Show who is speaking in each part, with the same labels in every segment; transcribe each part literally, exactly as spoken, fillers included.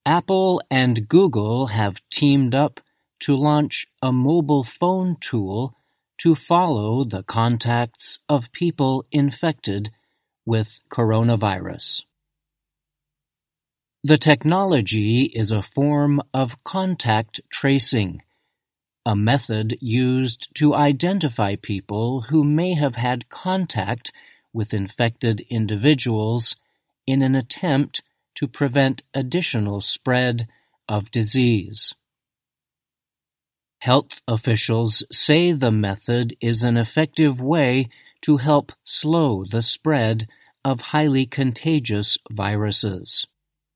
Speaker 1: Apple and Google have teamed up to launch a mobile phone tool to follow the contacts of people infected with coronavirus. The technology is a form of contact tracing, a method used to identify people who may have had contact with infected individuals in an attempt to prevent additional spread of disease. Health officials say the method is an effective way to help slow the spread of highly contagious viruses.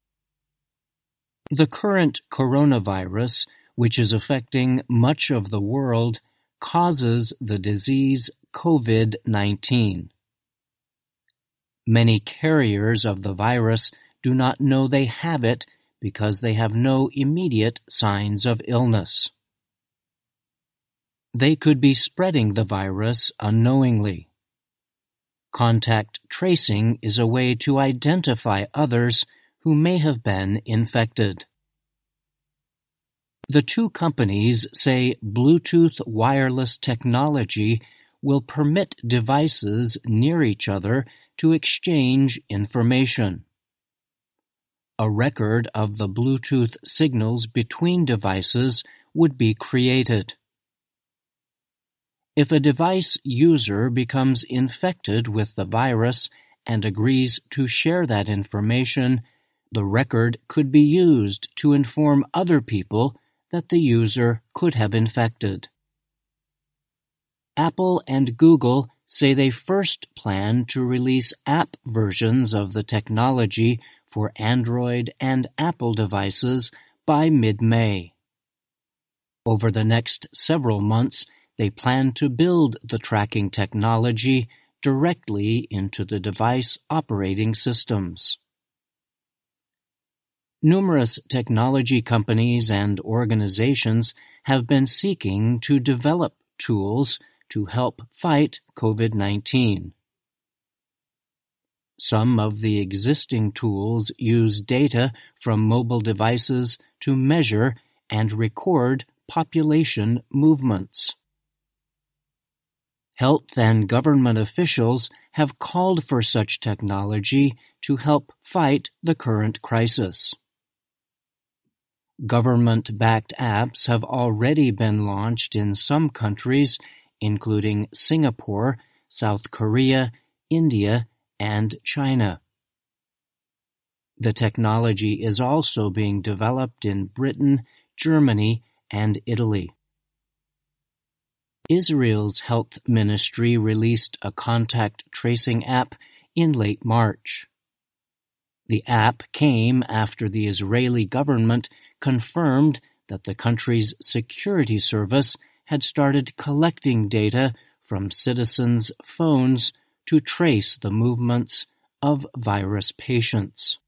Speaker 1: The current coronavirus, which is affecting much of the world, causes the disease COVID nineteen. Many carriers of the virus do not know they have it because they have no immediate signs of illness. They could be spreading the virus unknowingly. Contact tracing is a way to identify others who may have been infected. The two companies say Bluetooth wireless technology will permit devices near each other to exchange information. A record of the Bluetooth signals between devices would be created. If a device user becomes infected with the virus and agrees to share that information, the record could be used to inform other people that the user could have infected. Apple and Google say they first plan to release app versions of the technology for Android and Apple devices by mid-May. Over the next several months, they plan to build the tracking technology directly into the device operating systems. Numerous technology companies and organizations have been seeking to develop tools to help fight COVID nineteen. Some of the existing tools use data from mobile devices to measure and record population movements. Health and government officials have called for such technology to help fight the current crisis. Government-backed apps have already been launched in some countries, including Singapore, South Korea, India, and China. The technology is also being developed in Britain, Germany, and Italy. Israel's health ministry released a contact tracing app in late March. The app came after the Israeli government confirmed that the country's security service had started collecting data from citizens' phones to trace the movements of virus patients.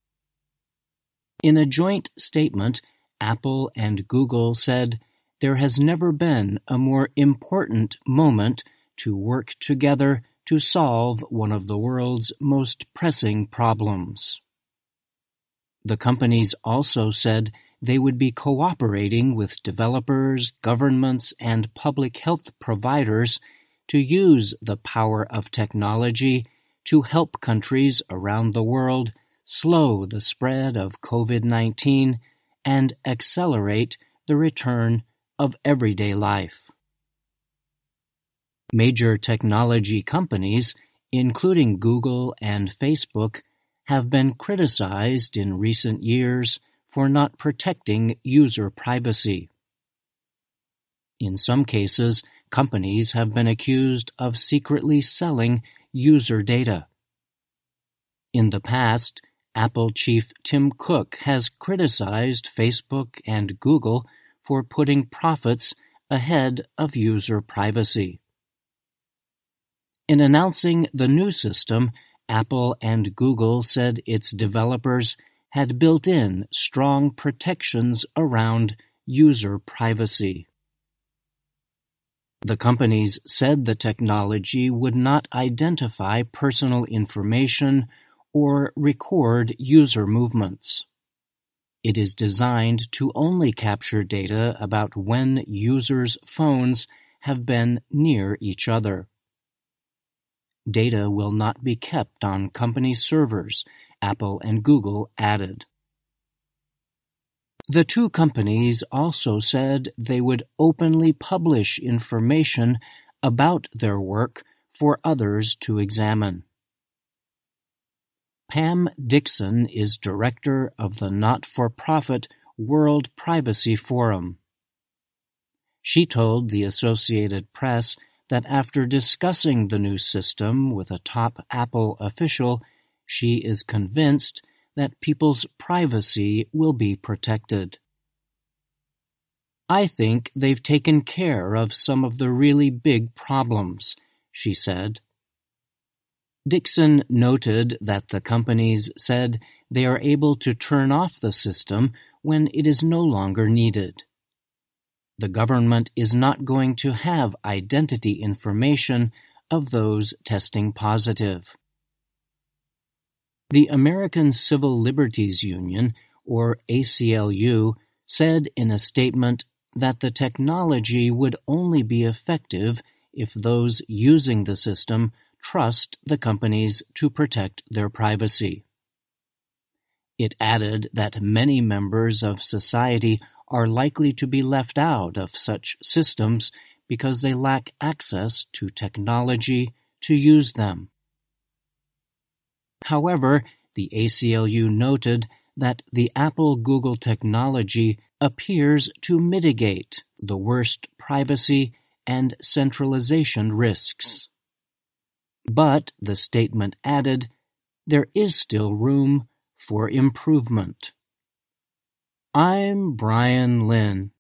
Speaker 1: In a joint statement, Apple and Google said, "There has never been a more important moment to work together to solve one of the world's most pressing problems." The companies also said they would be cooperating with developers, governments, and public health providers to use the power of technology to help countries around the world slow the spread of COVID nineteen and accelerate the return of everyday life. Major technology companies, including Google and Facebook, have been criticized in recent years for not protecting user privacy. In some cases, companies have been accused of secretly selling user data. In the past, Apple chief Tim Cook has criticized Facebook and Google for putting profits ahead of user privacy. In announcing the new system, Apple and Google said its developers had built in strong protections around user privacy. The companies said the technology would not identify personal information or record user movements. It is designed to only capture data about when users' phones have been near each other. Data will not be kept on company servers, Apple and Google added. The two companies also said they would openly publish information about their work for others to examine. Pam Dixon is director of the not-for-profit World Privacy Forum. She told the Associated Press that after discussing the new system with a top Apple official, she is convinced that people's privacy will be protected. "I think they've taken care of some of the really big problems," she said. Dixon noted that the companies said they are able to turn off the system when it is no longer needed. The government is not going to have identity information of those testing positive. The American Civil Liberties Union, or A C L U, said in a statement that the technology would only be effective if those using the system trust the companies to protect their privacy. It added that many members of society are likely to be left out of such systems because they lack access to technology to use them. However, the A C L U noted that the Apple-Google technology appears to mitigate the worst privacy and centralization risks. But, the statement added, there is still room for improvement. I'm Brian Lynn.